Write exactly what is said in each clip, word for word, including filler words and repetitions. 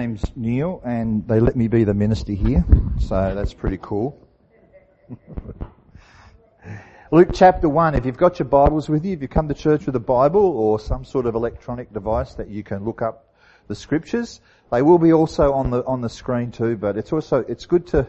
name's Neil, and they let me be the minister here, so that's pretty cool. Luke chapter one, if you've got your Bibles with you, if you come to church with a Bible or some sort of electronic device that you can look up the scriptures, they will be also on the on the screen too, but it's also, it's good to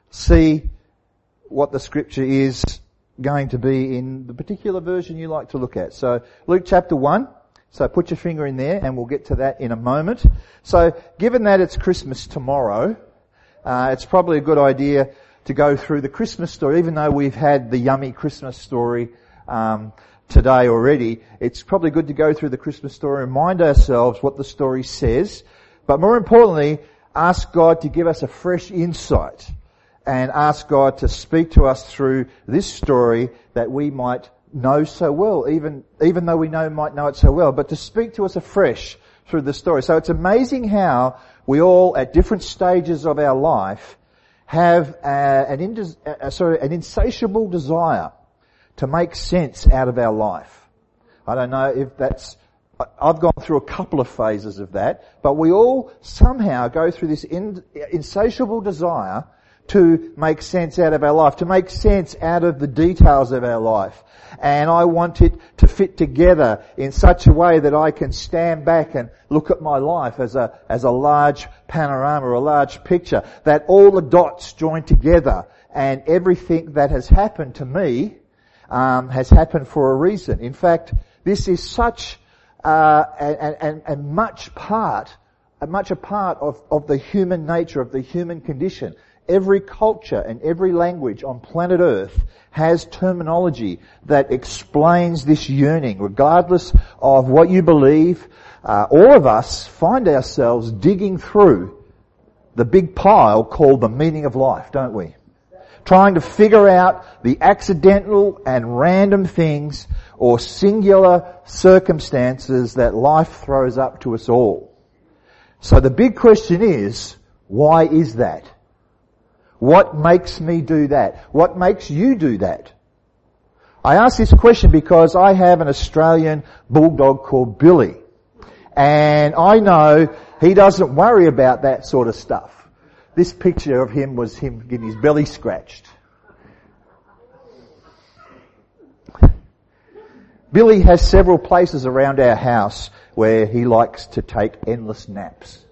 see what the scripture is going to be in the particular version you like to look at. So Luke chapter one. So put your finger in there and we'll get to that in a moment. So given that it's Christmas tomorrow, uh, it's probably a good idea to go through the Christmas story. Even though we've had the yummy Christmas story um, today already, it's probably good to go through the Christmas story, remind ourselves what the story says, but more importantly, ask God to give us a fresh insight and ask God to speak to us through this story that we might know so well, even even though we know might know it so well, but to speak to us afresh through the story. So it's amazing how we all, at different stages of our life, have uh, an indis- uh, sorry, an insatiable desire to make sense out of our life. I don't know if that's, I've gone through a couple of phases of that, but we all somehow go through this in, insatiable desire to make sense out of our life, to make sense out of the details of our life. And I want it to fit together in such a way that I can stand back and look at my life as a, as a large panorama, or a large picture, that all the dots join together and everything that has happened to me, um, has happened for a reason. In fact, this is such, uh, and, and, and much part, much a part of, of the human nature, of the human condition. Every culture and every language on planet Earth has terminology that explains this yearning. Regardless of what you believe, uh, all of us find ourselves digging through the big pile called the meaning of life, don't we? Trying to figure out the accidental and random things or singular circumstances that life throws up to us all. So the big question is, why is that? What makes me do that? What makes you do that? I ask this question because I have an Australian bulldog called Billy. And I know he doesn't worry about that sort of stuff. This picture of him was him getting his belly scratched. Billy has several places around our house where he likes to take endless naps.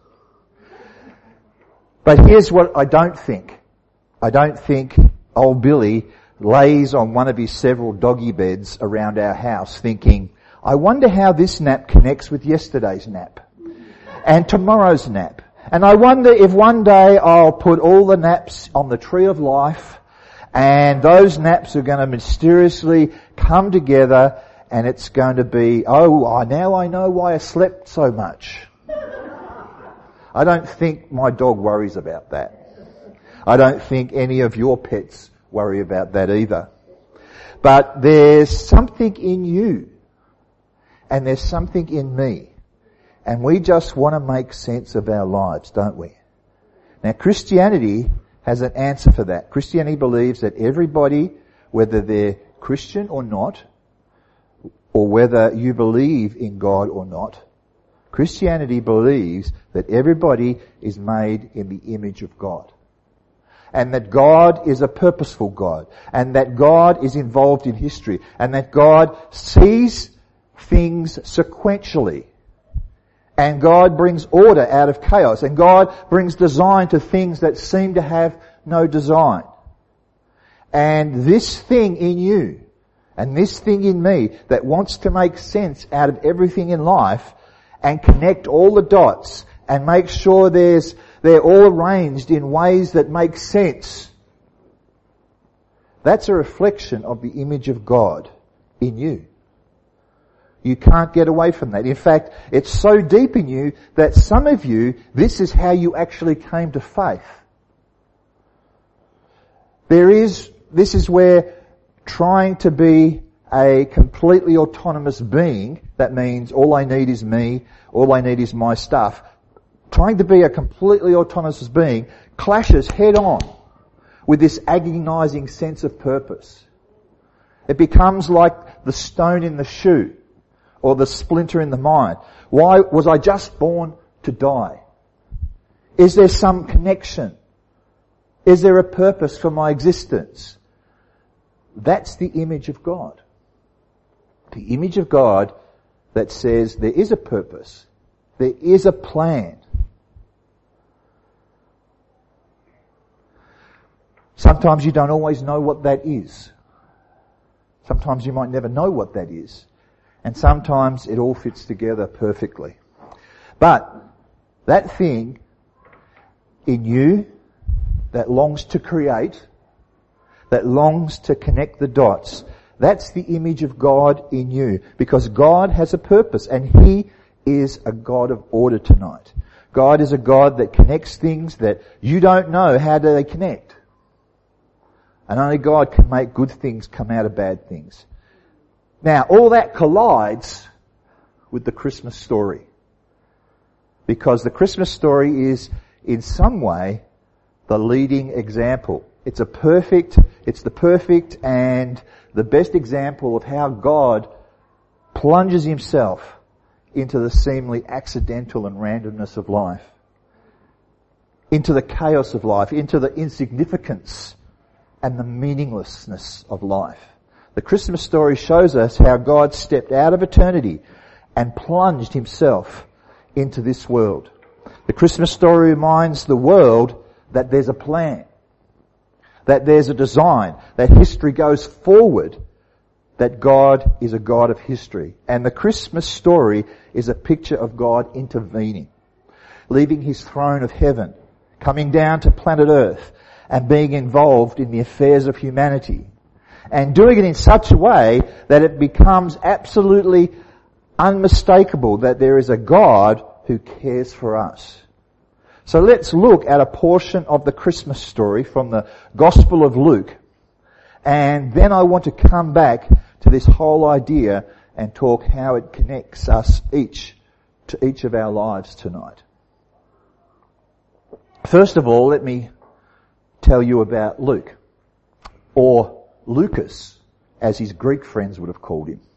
But here's what I don't think. I don't think old Billy lays on one of his several doggy beds around our house thinking, I wonder how this nap connects with yesterday's nap and tomorrow's nap. And I wonder if one day I'll put all the naps on the tree of life and those naps are going to mysteriously come together and it's going to be, oh, now I know why I slept so much. I don't think my dog worries about that. I don't think any of your pets worry about that either. But there's something in you and there's something in me, and we just want to make sense of our lives, don't we? Now, Christianity has an answer for that. Christianity believes that everybody, whether they're Christian or not, or whether you believe in God or not, Christianity believes that everybody is made in the image of God. And that God is a purposeful God. And that God is involved in history. And that God sees things sequentially. And God brings order out of chaos. And God brings design to things that seem to have no design. And this thing in you, and this thing in me, that wants to make sense out of everything in life, and connect all the dots, and make sure there's they're all arranged in ways that make sense. That's a reflection of the image of God in you. You can't get away from that. In fact, it's so deep in you that some of you, this is how you actually came to faith. There is, this is where trying to be a completely autonomous being, that means all I need is me, all I need is my stuff, trying to be a completely autonomous being clashes head on with this agonizing sense of purpose. It becomes like the stone in the shoe or the splinter in the mind. Why was I just born to die? Is there some connection? Is there a purpose for my existence? That's the image of God. The image of God that says there is a purpose. There is a plan. Sometimes you don't always know what that is. Sometimes you might never know what that is. And sometimes it all fits together perfectly. But that thing in you that longs to create, that longs to connect the dots, that's the image of God in you. Because God has a purpose, and He is a God of order tonight. God is a God that connects things that you don't know how do they connect. And only God can make good things come out of bad things. Now, all that collides with the Christmas story. Because the Christmas story is, in some way, the leading example. It's a perfect, it's the perfect and the best example of how God plunges Himself into the seemingly accidental and randomness of life. Into the chaos of life, into the insignificance and the meaninglessness of life. The Christmas story shows us how God stepped out of eternity and plunged Himself into this world. The Christmas story reminds the world that there's a plan, that there's a design, that history goes forward, that God is a God of history. And the Christmas story is a picture of God intervening, leaving His throne of heaven, coming down to planet Earth, and being involved in the affairs of humanity. And doing it in such a way that it becomes absolutely unmistakable that there is a God who cares for us. So let's look at a portion of the Christmas story from the Gospel of Luke. And then I want to come back to this whole idea and talk how it connects us each to each of our lives tonight. First of all, let me tell you about Luke, or Lucas, as his Greek friends would have called him.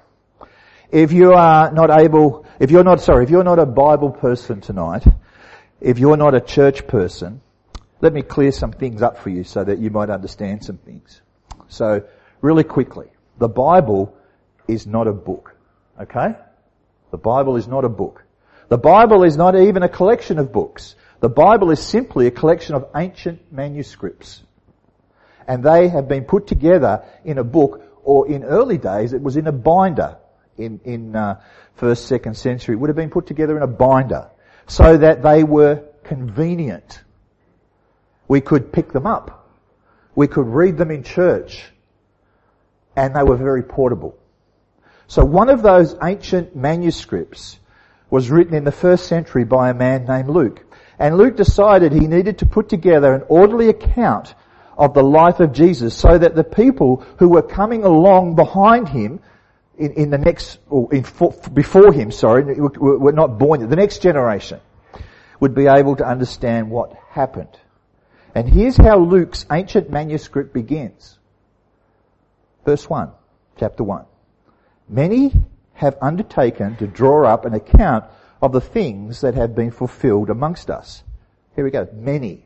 If you are not able, if you're not, sorry, if you're not a Bible person tonight, if you're not a church person, let me clear some things up for you so that you might understand some things. So, really quickly, the Bible is not a book, okay? The Bible is not a book. The Bible is not even a collection of books. The Bible is simply a collection of ancient manuscripts. And they have been put together in a book, or in early days it was in a binder. In, in uh, first, second century, it would have been put together in a binder so that they were convenient. We could pick them up. We could read them in church. And they were very portable. So one of those ancient manuscripts was written in the first century by a man named Luke. And Luke decided he needed to put together an orderly account of the life of Jesus so that the people who were coming along behind him in, in the next, or in, before him, sorry, were not born yet, the next generation would be able to understand what happened. And here's how Luke's ancient manuscript begins. Verse one, chapter one. Many have undertaken to draw up an account of the things that have been fulfilled amongst us. Here we go. Many.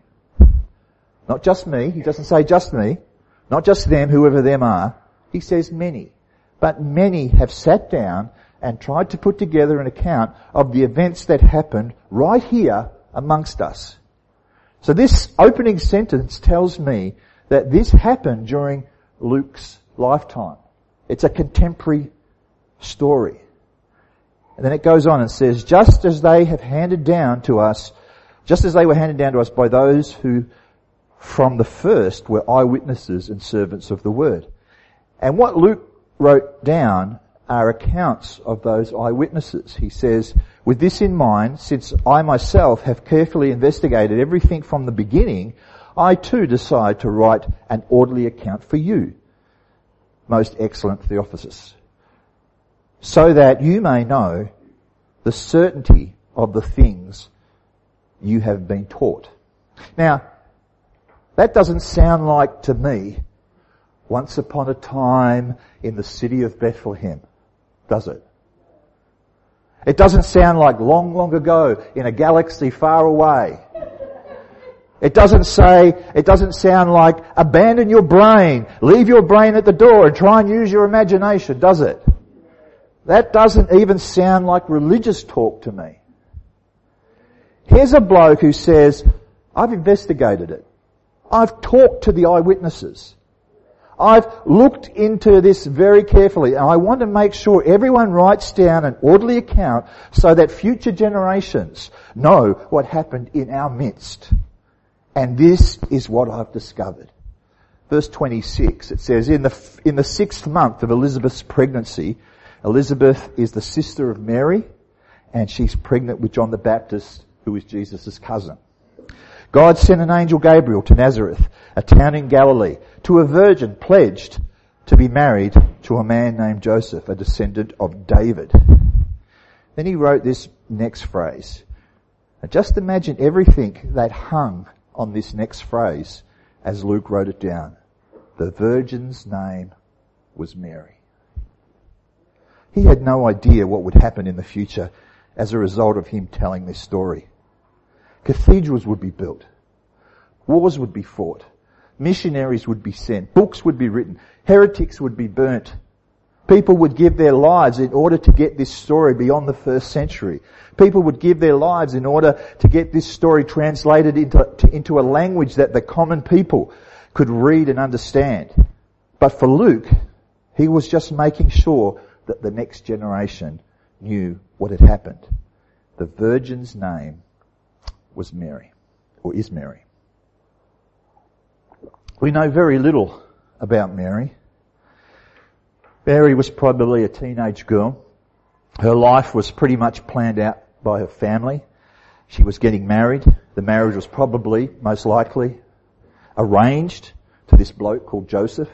Not just me. He doesn't say just me. Not just them, whoever them are. He says many. But many have sat down and tried to put together an account of the events that happened right here amongst us. So this opening sentence tells me that this happened during Luke's lifetime. It's a contemporary story. And then it goes on and says, just as they have handed down to us, just as they were handed down to us by those who from the first were eyewitnesses and servants of the word. And what Luke wrote down are accounts of those eyewitnesses. He says, with this in mind, since I myself have carefully investigated everything from the beginning, I too decide to write an orderly account for you, most excellent Theophilus, so that you may know the certainty of the things you have been taught. Now, that doesn't sound like to me once upon a time in the city of Bethlehem, does it? It doesn't sound like long, long ago in a galaxy far away. It doesn't say, it doesn't sound like abandon your brain, leave your brain at the door and try and use your imagination, does it? That doesn't even sound like religious talk to me. Here's a bloke who says, I've investigated it. I've talked to the eyewitnesses. I've looked into this very carefully, and I want to make sure everyone writes down an orderly account so that future generations know what happened in our midst. And this is what I've discovered. Verse twenty-six, it says, in the, in the sixth month of Elizabeth's pregnancy, Elizabeth is the sister of Mary, and she's pregnant with John the Baptist, who is Jesus' cousin. God sent an angel Gabriel to Nazareth, a town in Galilee, to a virgin pledged to be married to a man named Joseph, a descendant of David. Then he wrote this next phrase. Now just imagine everything that hung on this next phrase as Luke wrote it down. The virgin's name was Mary. He had no idea what would happen in the future as a result of him telling this story. Cathedrals would be built. Wars would be fought. Missionaries would be sent. Books would be written. Heretics would be burnt. People would give their lives in order to get this story beyond the first century. People would give their lives in order to get this story translated into, to, into a language that the common people could read and understand. But for Luke, he was just making sure that the next generation knew what had happened. The virgin's name was Mary, or is Mary. We know very little about Mary. Mary was probably a teenage girl. Her life was pretty much planned out by her family. She was getting married. The marriage was probably, most likely, arranged to this bloke called Joseph.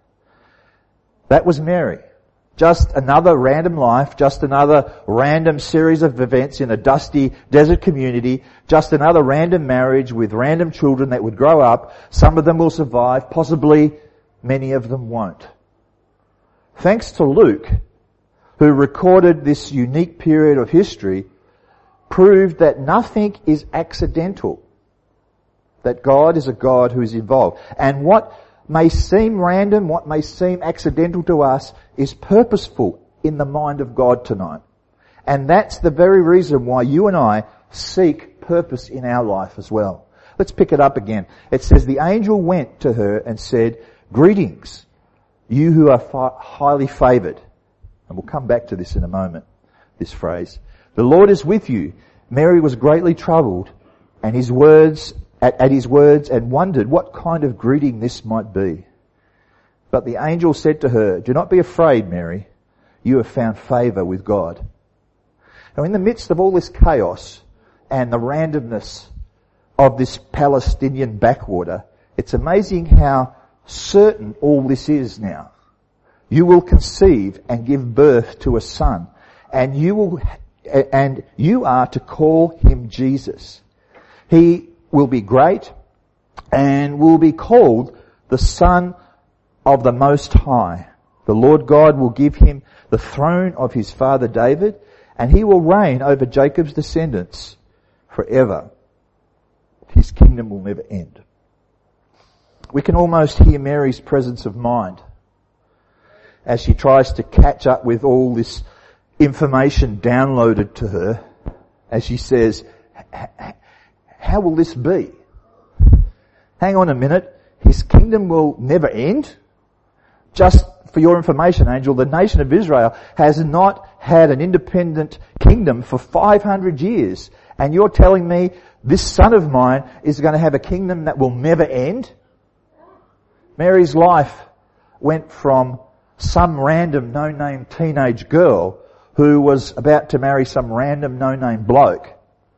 That was Mary. Just another random life, just another random series of events in a dusty desert community, just another random marriage with random children that would grow up. Some of them will survive, possibly many of them won't. Thanks to Luke, who recorded this unique period of history, proved that nothing is accidental, that God is a God who is involved. And what may seem random, what may seem accidental to us, is purposeful in the mind of God tonight. And that's the very reason why you and I seek purpose in our life as well. Let's pick it up again. It says, the angel went to her and said, greetings, you who are fi- highly favoured. And we'll come back to this in a moment, this phrase. The Lord is with you. Mary was greatly troubled, and his words At, at his words and wondered what kind of greeting this might be. But the angel said to her, do not be afraid, Mary. You have found favour with God. Now in the midst of all this chaos and the randomness of this Palestinian backwater, it's amazing how certain all this is now. You will conceive and give birth to a son, and you will, and you are to call him Jesus. He will be great and will be called the Son of the Most High. The Lord God will give him the throne of his father David, and he will reign over Jacob's descendants forever. His kingdom will never end. We can almost hear Mary's presence of mind as she tries to catch up with all this information downloaded to her, as she says, how will this be? Hang on a minute. His kingdom will never end? Just for your information, Angel, the nation of Israel has not had an independent kingdom for five hundred years. And you're telling me this son of mine is going to have a kingdom that will never end? Mary's life went from some random no-name teenage girl who was about to marry some random no-name bloke.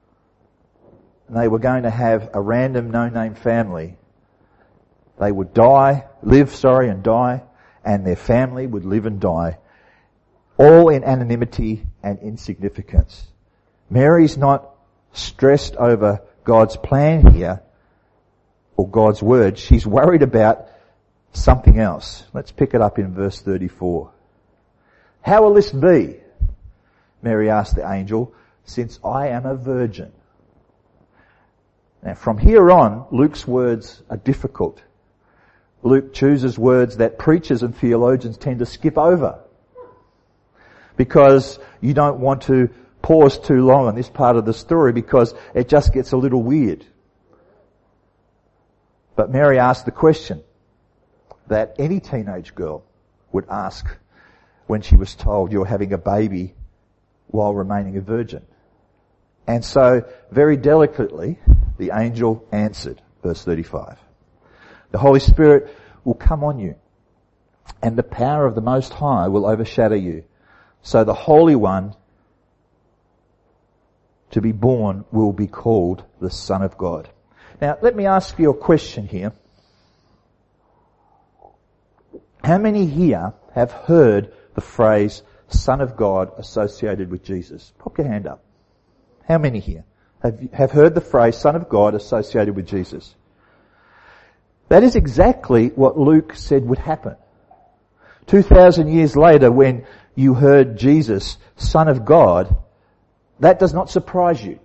And they were going to have a random no-name family. They would die, live, sorry, and die, and their family would live and die, all in anonymity and insignificance. Mary's not stressed over God's plan here, or God's word. She's worried about something else. Let's pick it up in verse thirty-four. How will this be? Mary asked the angel, since I am a virgin. Now from here on, Luke's words are difficult. Luke chooses words that preachers and theologians tend to skip over because you don't want to pause too long on this part of the story because it just gets a little weird. But Mary asked the question that any teenage girl would ask when she was told you're having a baby while remaining a virgin. And so, very delicately, the angel answered, verse thirty-five. The Holy Spirit will come on you, and the power of the Most High will overshadow you. So the Holy One to be born will be called the Son of God. Now, let me ask you a question here. How many here have heard the phrase Son of God associated with Jesus? Pop your hand up. How many here have, have heard the phrase Son of God associated with Jesus? That is exactly what Luke said would happen. Two thousand years later, when you heard Jesus, Son of God, that does not surprise you.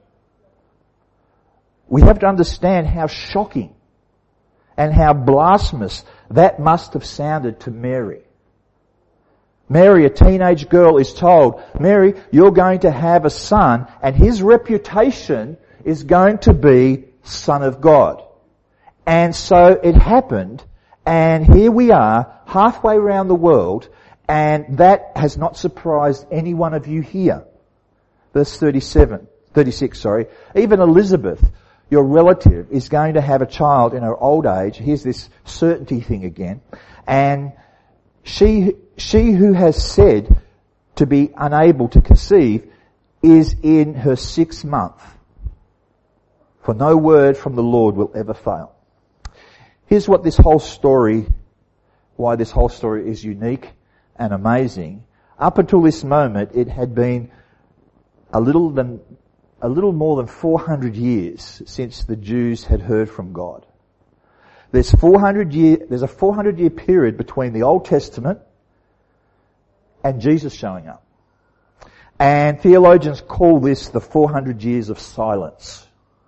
We have to understand how shocking and how blasphemous that must have sounded to Mary. Mary, a teenage girl, is told, Mary, you're going to have a son, and his reputation is going to be Son of God. And so it happened, and here we are, halfway around the world, and that has not surprised any one of you here. Verse thirty-seven, thirty-six, sorry. Even Elizabeth, your relative, is going to have a child in her old age. Here's this certainty thing again. And she, she who has said to be unable to conceive is in her sixth month. For no word from the Lord will ever fail. Here's what this whole story, why this whole story is unique and amazing. Up until this moment, it had been a little than, a little more than four hundred years since the Jews had heard from God. There's four hundred year, there's a four hundred year period between the Old Testament and Jesus showing up. And theologians call this the four hundred years of silence.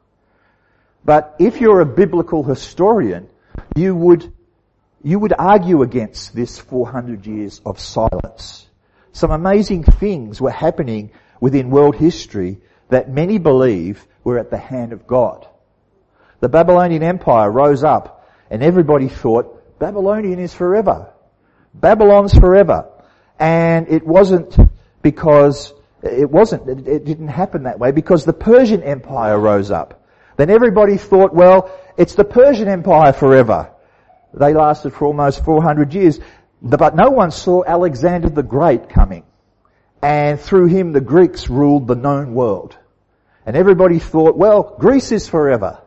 But if you're a biblical historian, you would, you would argue against this four hundred years of silence. Some amazing things were happening within world history that many believe were at the hand of God. The Babylonian Empire rose up and everybody thought, Babylonian is forever. Babylon's forever. And it wasn't because, it wasn't, it, it didn't happen that way because the Persian Empire rose up. Then everybody thought, well, it's the Persian Empire forever. They lasted for almost four hundred years. But no one saw Alexander the Great coming. And through him the Greeks ruled the known world. And everybody thought, well, Greece is forever.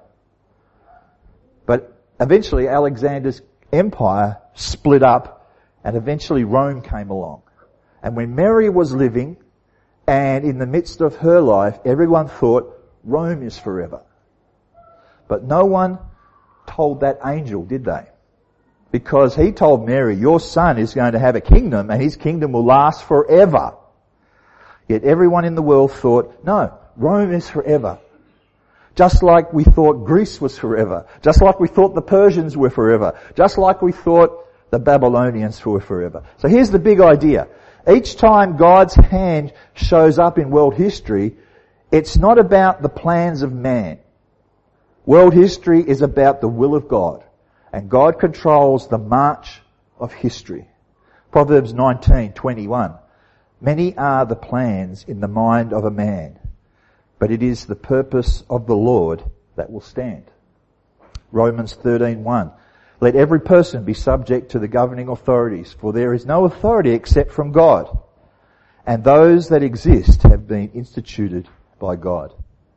But eventually Alexander's empire split up and eventually Rome came along. And when Mary was living and in the midst of her life, everyone thought Rome is forever. But no one told that angel, did they? Because he told Mary, your son is going to have a kingdom and his kingdom will last forever. Yet everyone in the world thought, no, Rome is forever. Just like we thought Greece was forever. Just like we thought the Persians were forever. Just like we thought the Babylonians were forever. So here's the big idea. Each time God's hand shows up in world history, it's not about the plans of man. World history is about the will of God. And God controls the march of history. Proverbs nineteen twenty-one. Many are the plans in the mind of a man, but it is the purpose of the Lord that will stand. Romans thirteen one. Let every person be subject to the governing authorities, for there is no authority except from God, and those that exist have been instituted by God.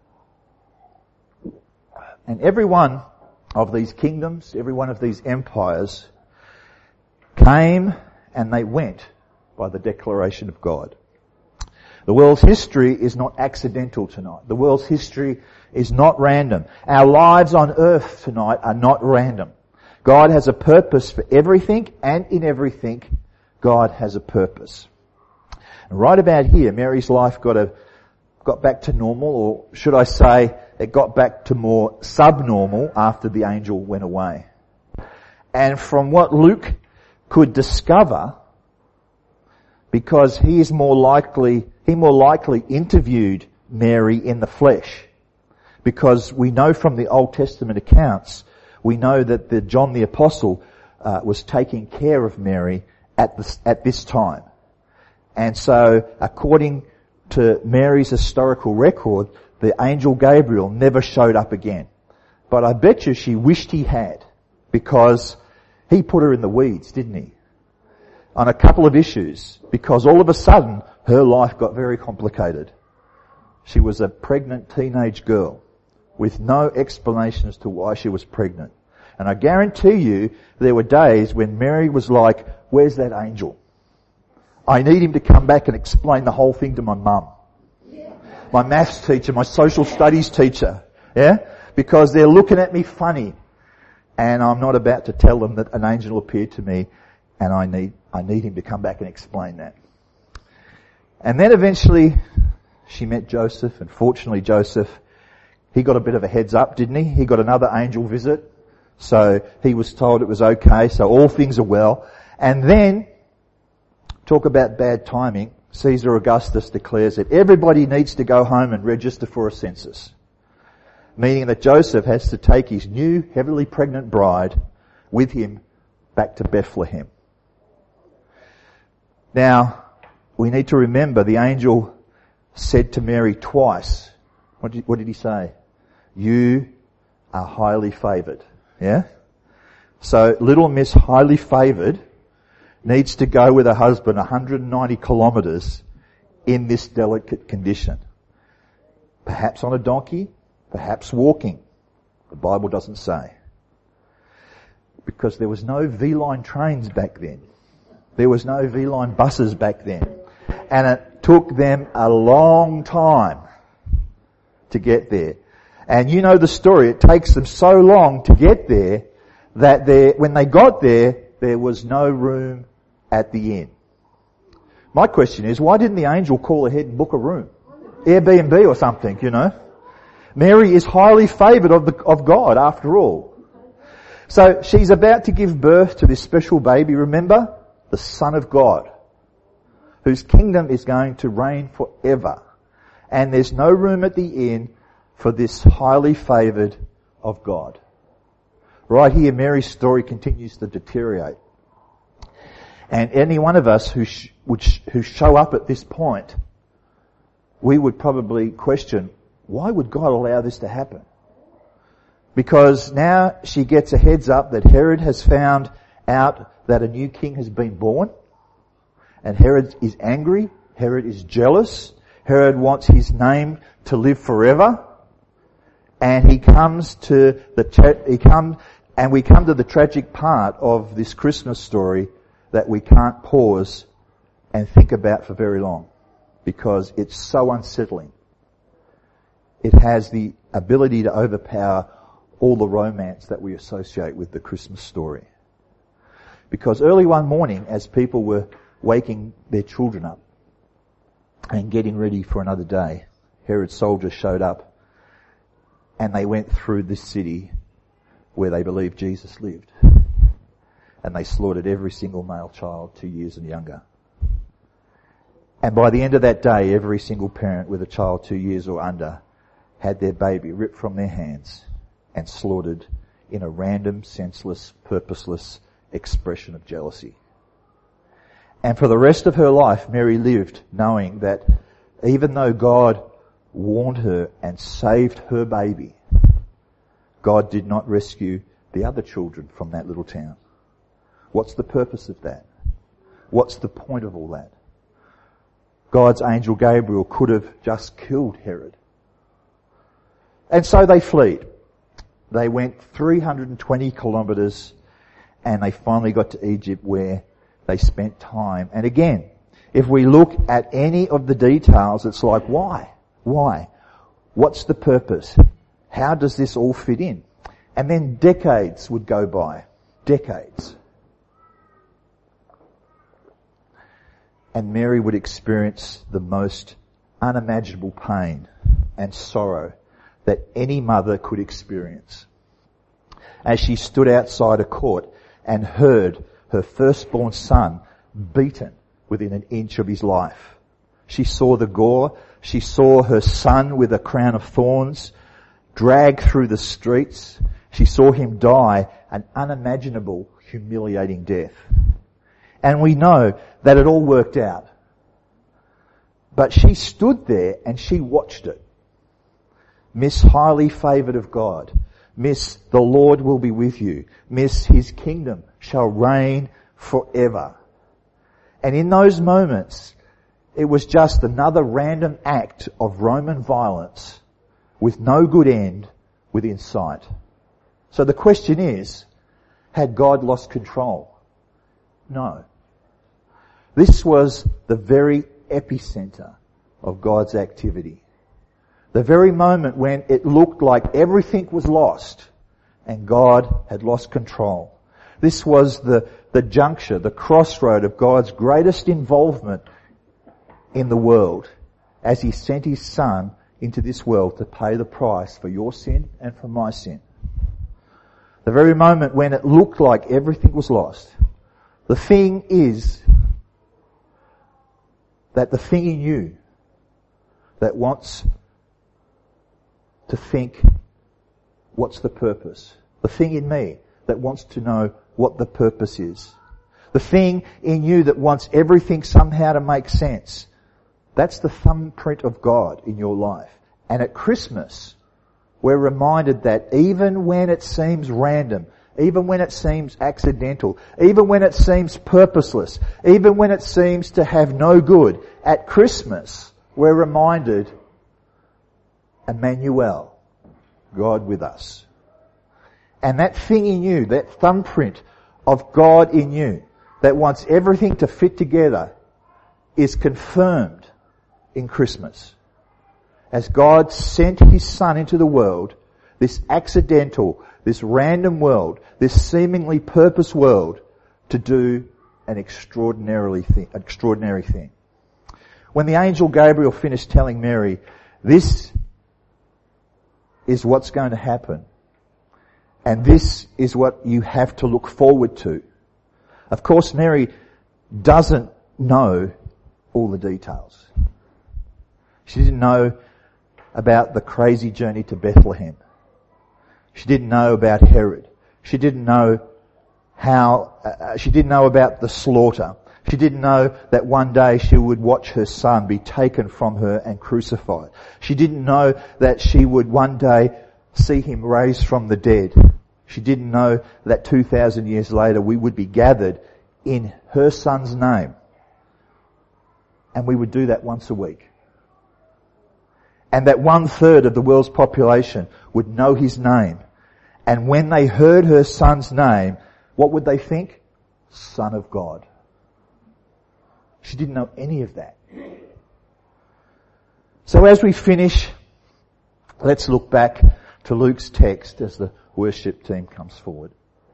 And every one of these kingdoms, every one of these empires came and they went by the declaration of God. The world's history is not accidental tonight. The world's history is not random. Our lives on earth tonight are not random. God has a purpose for everything, and in everything, God has a purpose. And right about here, Mary's life got a, got back to normal, or should I say, it got back to more subnormal after the angel went away. And from what Luke could discover, because he is more likely, he more likely interviewed Mary in the flesh. Because we know from the Old Testament accounts, we know that the John the Apostle uh, was taking care of Mary at this, at this time. And so, according to Mary's historical record, the angel Gabriel never showed up again. But I bet you she wished he had, because he put her in the weeds, didn't he? On a couple of issues, because all of a sudden her life got very complicated. She was a pregnant teenage girl with no explanation as to why she was pregnant. And I guarantee you there were days when Mary was like, where's that angel? I need him to come back and explain the whole thing to my mum. My maths teacher, my social studies teacher. Yeah? Because they're looking at me funny. And I'm not about to tell them that an angel appeared to me, and I need, I need him to come back and explain that. And then eventually she met Joseph, and fortunately Joseph, he got a bit of a heads up, didn't he? He got another angel visit. So he was told it was okay, so all things are well. And then, talk about bad timing, Caesar Augustus declares that everybody needs to go home and register for a census. Meaning that Joseph has to take his new heavily pregnant bride with him back to Bethlehem. Now, we need to remember the angel said to Mary twice, what did, what did he say? You are highly favoured. Yeah? So little Miss highly favoured needs to go with her husband one hundred ninety kilometres in this delicate condition. Perhaps on a donkey, perhaps walking. The Bible doesn't say. Because there was no V-line trains back then. There was no V-line buses back then. And it took them a long time to get there. And you know the story. It takes them so long to get there that they, when they got there, there was no room at the inn. My question is, why didn't the angel call ahead and book a room? Airbnb or something, you know? Mary is highly favoured of, the, of God, after all. So she's about to give birth to this special baby, remember? The Son of God, whose kingdom is going to reign forever. And there's no room at the inn for this highly favoured of God. Right here, Mary's story continues to deteriorate. And any one of us who sh- would sh- who show up at this point, we would probably question, why would God allow this to happen? Because now she gets a heads up that Herod has found out that a new king has been born. And Herod is angry. Herod is jealous. Herod wants his name to live forever. And he comes to the, tra- he come, and we come to the tragic part of this Christmas story that we can't pause and think about for very long. Because it's so unsettling. It has the ability to overpower all the romance that we associate with the Christmas story. Because early one morning, as people were waking their children up and getting ready for another day, Herod's soldiers showed up and they went through this city where they believed Jesus lived. And they slaughtered every single male child two years and younger. And by the end of that day, every single parent with a child two years or under had their baby ripped from their hands and slaughtered in a random, senseless, purposeless expression of jealousy. And for the rest of her life, Mary lived knowing that even though God warned her and saved her baby, God did not rescue the other children from that little town. What's the purpose of that? What's the point of all that? God's angel Gabriel could have just killed Herod. And so they fled. They went three hundred twenty kilometres and they finally got to Egypt where they spent time. And again, if we look at any of the details, it's like, why? Why? What's the purpose? How does this all fit in? And then decades would go by. Decades. And Mary would experience the most unimaginable pain and sorrow that any mother could experience. As she stood outside a court and heard her firstborn son beaten within an inch of his life. She saw the gore. She saw her son with a crown of thorns dragged through the streets. She saw him die an unimaginable, humiliating death. And we know that it all worked out. But she stood there and she watched it. Miss highly favoured of God. Miss the Lord will be with you. Miss his kingdom shall reign forever. And in those moments, it was just another random act of Roman violence with no good end within sight. So the question is, had God lost control? No. This was the very epicenter of God's activity. The very moment when it looked like everything was lost and God had lost control. This was the, the juncture, the crossroad of God's greatest involvement in the world as he sent his son into this world to pay the price for your sin and for my sin. The very moment when it looked like everything was lost. The thing is that the thing in you that wants to think, what's the purpose? The thing in me that wants to know what the purpose is. The thing in you that wants everything somehow to make sense. That's the thumbprint of God in your life. And at Christmas, we're reminded that even when it seems random, even when it seems accidental, even when it seems purposeless, even when it seems to have no good, at Christmas, we're reminded, Emmanuel, God with us. And that thing in you, that thumbprint of God in you, that wants everything to fit together, is confirmed in Christmas. As God sent his son into the world, this accidental, this random world, this seemingly purpose world, to do an extraordinarily thing, extraordinary thing. When the angel Gabriel finished telling Mary, this is what's going to happen, and this is what you have to look forward to. Of course, Mary doesn't know all the details. She didn't know about the crazy journey to Bethlehem. She didn't know about Herod. She didn't know how, uh, she didn't know about the slaughter. She didn't know that one day she would watch her son be taken from her and crucified. She didn't know that she would one day see him raised from the dead. She didn't know that two thousand years later we would be gathered in her son's name. And we would do that once a week. And that one third of the world's population would know his name. And when they heard her son's name, what would they think? Son of God. She didn't know any of that. So as we finish, let's look back to Luke's text as the worship team comes forward.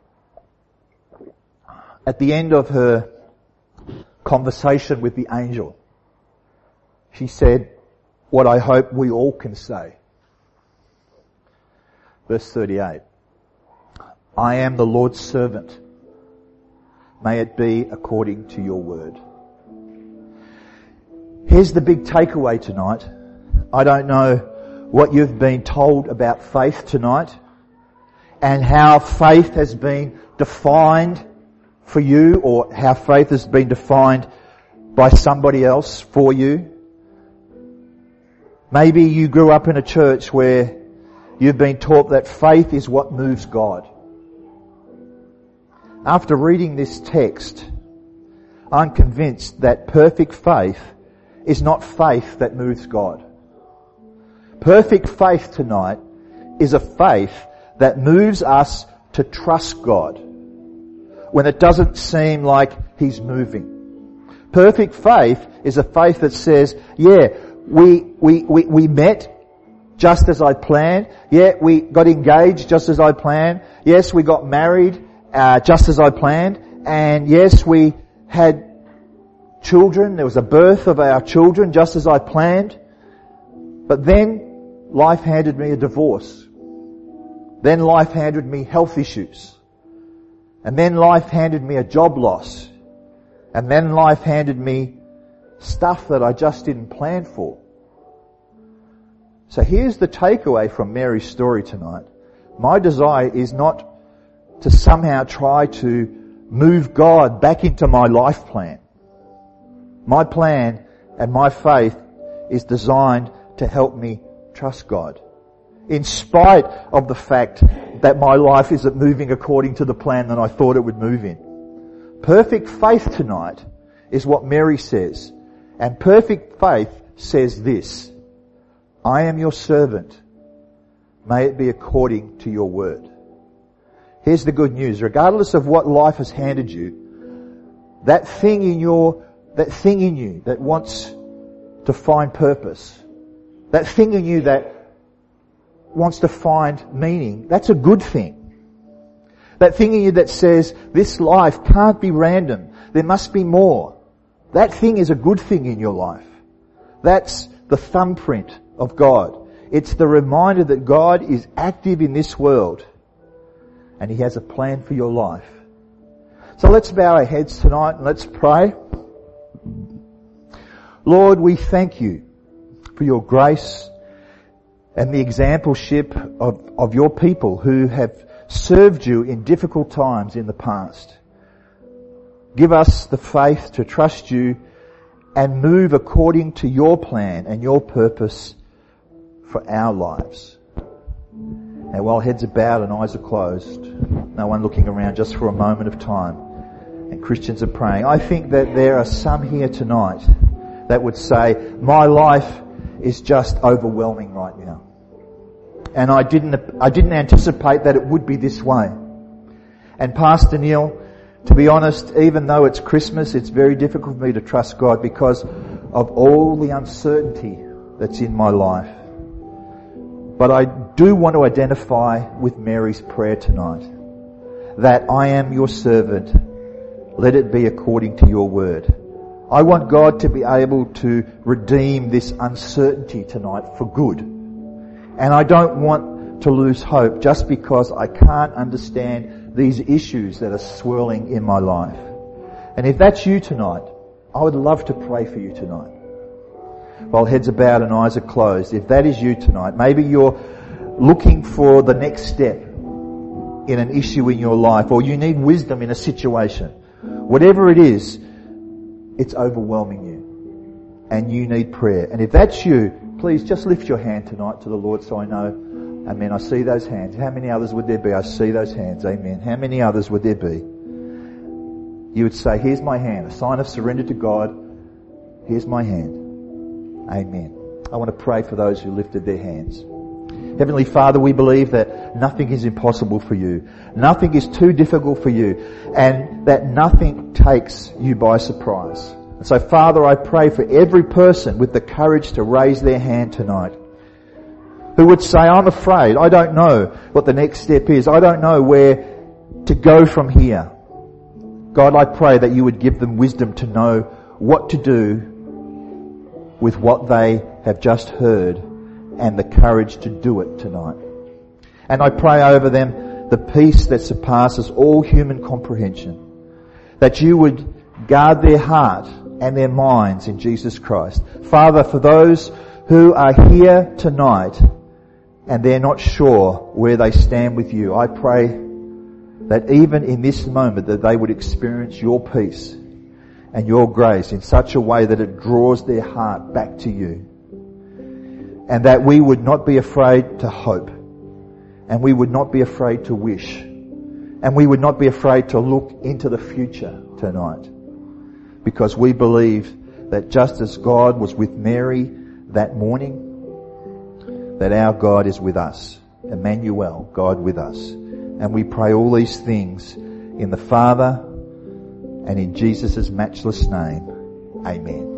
At the end of her conversation with the angel, she said what I hope we all can say. Verse thirty-eight. I am the Lord's servant. May it be according to your word. Here's the big takeaway tonight. I don't know what you've been told about faith tonight and how faith has been defined for you, or how faith has been defined by somebody else for you. Maybe you grew up in a church where you've been taught that faith is what moves God. After reading this text, I'm convinced that perfect faith is not faith that moves God. Perfect faith tonight is a faith that moves us to trust God when it doesn't seem like He's moving. Perfect faith is a faith that says, yeah, we, we, we, we met just as I planned. Yeah, we got engaged just as I planned. Yes, we got married uh, just as I planned. And yes, we had children. There was a birth of our children just as I planned. But then life handed me a divorce. Then life handed me health issues. And then life handed me a job loss. And then life handed me stuff that I just didn't plan for. So here's the takeaway from Mary's story tonight. My desire is not to somehow try to move God back into my life plan. My plan and my faith is designed to help me trust God, in spite of the fact that my life isn't moving according to the plan that I thought it would move in. Perfect faith tonight is what Mary says. And perfect faith says this: I am your servant. May it be according to your word. Here's the good news. Regardless of what life has handed you, that thing in your, that thing in you that wants to find purpose, that thing in you that wants to find meaning, that's a good thing. That thing in you that says, this life can't be random, there must be more. That thing is a good thing in your life. That's the thumbprint of God. It's the reminder that God is active in this world and He has a plan for your life. So let's bow our heads tonight and let's pray. Lord, we thank you for your grace and the exampleship of, of your people who have served you in difficult times in the past. Give us the faith to trust you and move according to your plan and your purpose for our lives. And while heads are bowed and eyes are closed, no one looking around, just for a moment of time, and Christians are praying, I think that there are some here tonight that would say, my life is just overwhelming right now. And I didn't, I didn't anticipate that it would be this way. And Pastor Neil, to be honest, even though it's Christmas, it's very difficult for me to trust God because of all the uncertainty that's in my life. But I do want to identify with Mary's prayer tonight, that I am your servant, let it be according to your word. I want God to be able to redeem this uncertainty tonight for good. And I don't want to lose hope just because I can't understand these issues that are swirling in my life. And if that's you tonight, I would love to pray for you tonight. While heads are bowed and eyes are closed, if that is you tonight, maybe you're looking for the next step in an issue in your life, or you need wisdom in a situation. Whatever it is, it's overwhelming you and you need prayer. And if that's you, please just lift your hand tonight to the Lord so I know. Amen. I see those hands. How many others would there be? I see those hands. Amen. How many others would there be? You would say, here's my hand, a sign of surrender to God. Here's my hand. Amen. I want to pray for those who lifted their hands. Heavenly Father, we believe that nothing is impossible for you. Nothing is too difficult for you. And that nothing takes you by surprise. And so, Father, I pray for every person with the courage to raise their hand tonight, who would say, I'm afraid. I don't know what the next step is. I don't know where to go from here. God, I pray that you would give them wisdom to know what to do with what they have just heard and the courage to do it tonight. And I pray over them the peace that surpasses all human comprehension, that you would guard their heart and their minds in Jesus Christ. Father, for those who are here tonight and they're not sure where they stand with you, I pray that even in this moment that they would experience your peace and your grace in such a way that it draws their heart back to you. And that we would not be afraid to hope. And we would not be afraid to wish. And we would not be afraid to look into the future tonight. Because we believe that just as God was with Mary that morning, that our God is with us. Emmanuel, God with us. And we pray all these things in the Father and in Jesus' matchless name. Amen.